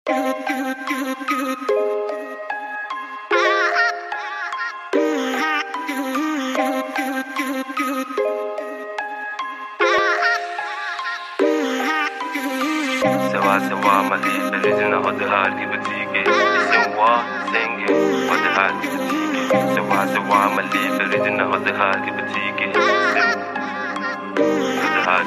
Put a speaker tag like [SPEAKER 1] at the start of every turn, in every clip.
[SPEAKER 1] سوا مليء بالرزق هدها بتيجي سوا سنجي هدها بتيجي سوا مليء بالرزق هدها بتيجي هدها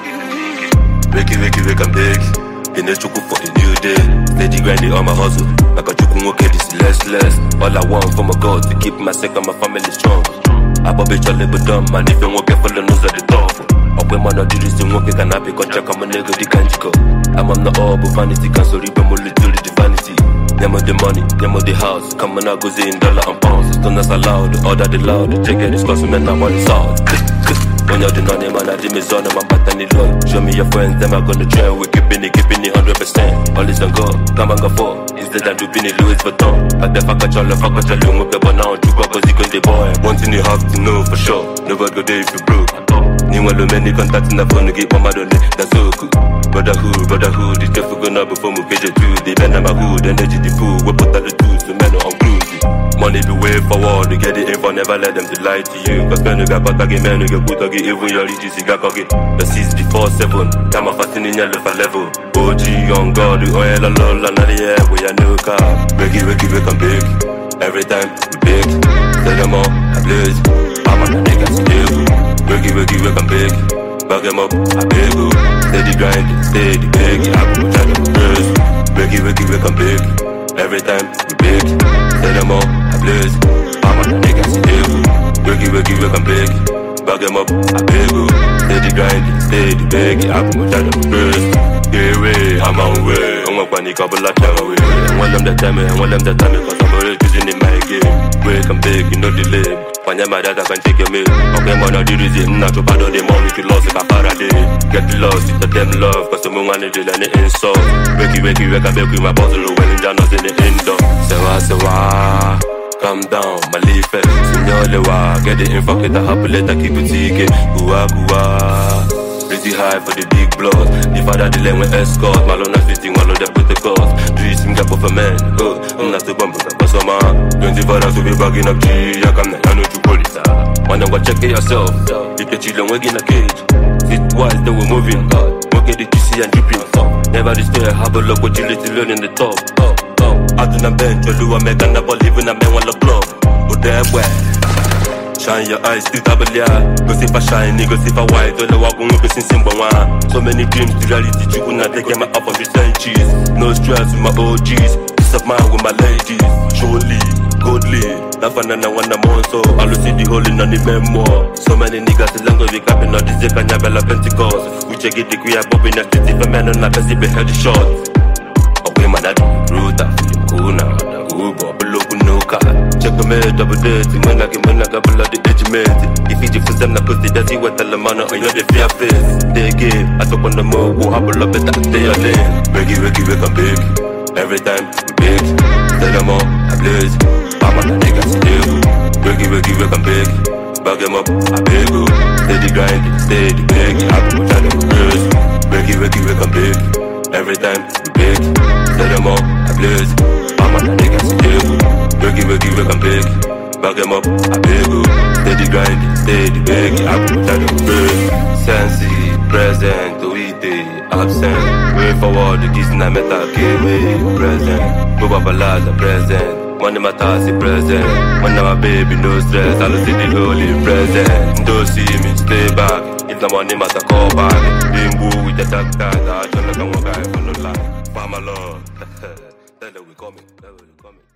[SPEAKER 1] بتيجي wake and bake. In the chuku for the new day. Steady grinding on my hustle. Like a chuku okay, this is less. All I want for my God to keep myself and my family strong. I pop it all but dumb, man. If you won't get full of nose at the top. Up when man, I do this, you won't get an happy contract. I'm a nigga, the can't go. I'm on the all, but vanity can't sorry, but more little the vanity. Them of the money, them of the house. Come on, I go in dollar and pounds. Don't that's allowed, order the loud. Check it, it's costing, man, I want it out. When you're the nonny, man, I did me son, I'm back and low. Show me your friends, them are gonna try. We're keeping it 100%. All is on go, come and go for. Instead of doing it, Louis Vuitton. I the fuck a child, you but now you go cause you can the boy. One thing you have to know for sure. Never go there if you broke. New one, many contacts in the phone to get one mad on it. That's so cool. Brotherhood, it's just for gonna before we get it through. They bend on my hood, energy the food. We put out the tools, the men are on cruise. Money be way forward, to get it info, never let them to lie to you. Cause men who got bad again, men who get put again, even your legis, you got cocky. The 64-7, time of fasting in your level. OG on God, the oil and lol, and the air, we are new car. Wake and bake. Every time we bake. Tell them all, I blaze. I'm on the niggas, wake and bake. Back them up, I beg you. Steady grind, steady bake. I'm gonna try to burst. Wake and bake. Every time we bake. Tell them all, I blaze. I'm on the niggas, wake and bake. Back them up, I beg you. Steady grind, steady bake. I'm gonna try to burst. Get away, I'm on way. I'm gonna panic up a lot of away. I want them that time, cause I'm already using in my game. Wake and bake, you know delay. When you're mad, I can take your meal. Okay, man, I do this, not to bother them all. If you lost, if I Faraday. Get lost, it's a them love, cause I'm one to do any insult. Wake and bake with my puzzle when in Janos in the indoor. Sewa, calm down, my leaf, Signor, get the info, get the happy letter, keep it ticket. Gua. Pretty high for the big blood. The father the lane with escort. Malona fitting all of the protocols. Dreams him gap of a man. I'm not the bumper, but some man. 24 hours to be bagging up G. I come I know you police. Wanna go check it yourself. You can chill and work in a cage. Sit wise, then we're moving. Work at the QC and dripping. Never despair, have a look what you little learn in the top. Out on a bench, you do a make and never live in a man on the club. Go there, where? Shine your eyes, still double yeah. Go see if I shine, go see if I white. Don't know what I'm going to see one. So many dreams, the reality you could not take them up on the cheese. No stress with my OGs. Peace of mind with my ladies. Surely, godly. That fun and I want them on so I'll see the hole in on the memoir. So many niggas is long as we clapping on the zip and Yabella Pentecost. We check it, we are popping next to the man on a best be head shot. Okay, man, I do root up. Cool now. Below no car. Check the mail, double date. When I got below the edgemate. If you for them, I put the dirty with the man on your fear face. They give, I talk on the move, go have a lot better, stay a lane. Wake and bake. Every time we bake. Tell them all, I blaze. I'm on the niggas, wake and bake. Back them up, I beg you. Steady grind, steady bake. I'm gonna try to burst. Wake and bake. Every time we bake. Tell them all, I blaze. I'm on the niggas, wake and bake. Back them up, I beg you. Steady grind, steady bake. I'm gonna try to burst. Sensi, present, Oide, absent. Way forward, the kids in the metal, give present. Go Babalaza, present. Money matters, present. When I'm a baby, no stress. I'll see the holy present. Don't see me, stay back. If the money matter, call back. Bimbo with the dark guys. I don't know what guy for no life. Farmer Lord. Tell them we coming.